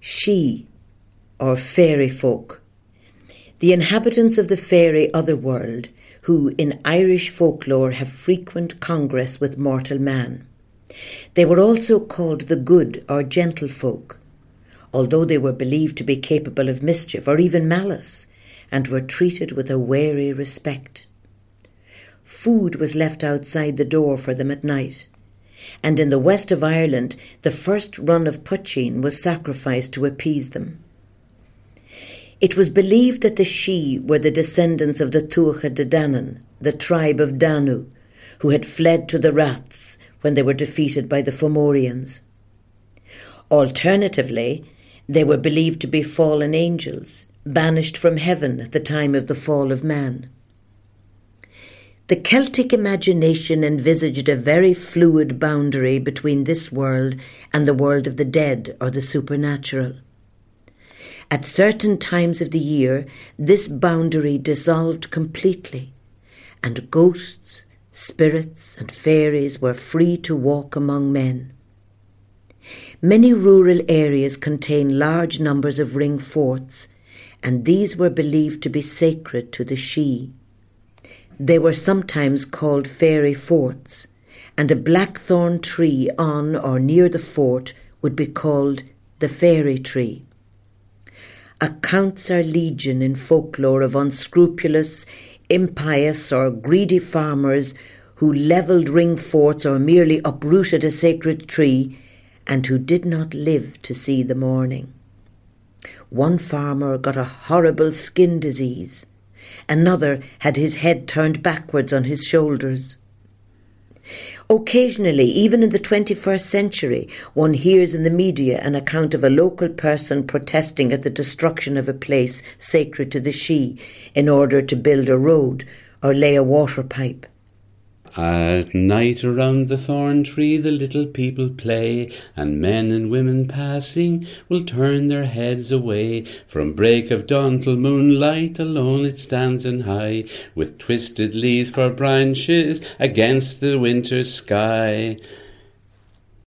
Sidhe, or fairy folk. The inhabitants of the fairy otherworld, who in Irish folklore have frequent congress with mortal man. They were also called the good or gentle folk, although they were believed to be capable of mischief or even malice, and were treated with a wary respect. Food was left outside the door for them at night, and in the west of Ireland the first run of poitín was sacrificed to appease them. It was believed that the Sidhe were the descendants of the Tuatha De Danann, the tribe of Danu, who had fled to the Raths when they were defeated by the Fomorians. Alternatively, they were believed to be fallen angels, banished from heaven at the time of the fall of man. The Celtic imagination envisaged a very fluid boundary between this world and the world of the dead or the supernatural. At certain times of the year, this boundary dissolved completely, and ghosts, spirits, and fairies were free to walk among men. Many rural areas contain large numbers of ring forts, and these were believed to be sacred to the Sidhe. They were sometimes called fairy forts, and a blackthorn tree on or near the fort would be called the fairy tree. Accounts are legion in folklore of unscrupulous, impious or greedy farmers who levelled ring forts or merely uprooted a sacred tree, and who did not live to see the morning. One farmer got a horrible skin disease. Another had his head turned backwards on his shoulders. Occasionally, even in the 21st century, one hears in the media an account of a local person protesting at the destruction of a place sacred to the Sidhe in order to build a road or lay a water pipe. At night around the thorn tree the little people play, and men and women passing will turn their heads away. From break of dawn till moonlight alone it stands on high, with twisted leaves for branches against the winter sky.